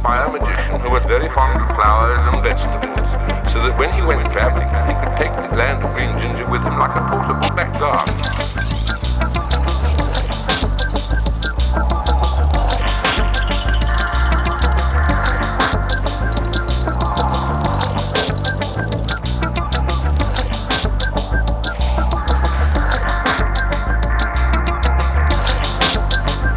by a magician who was very fond of flowers and vegetables, so that when he went travelling, he could take the land of Green Ginger with him like a portable back garden.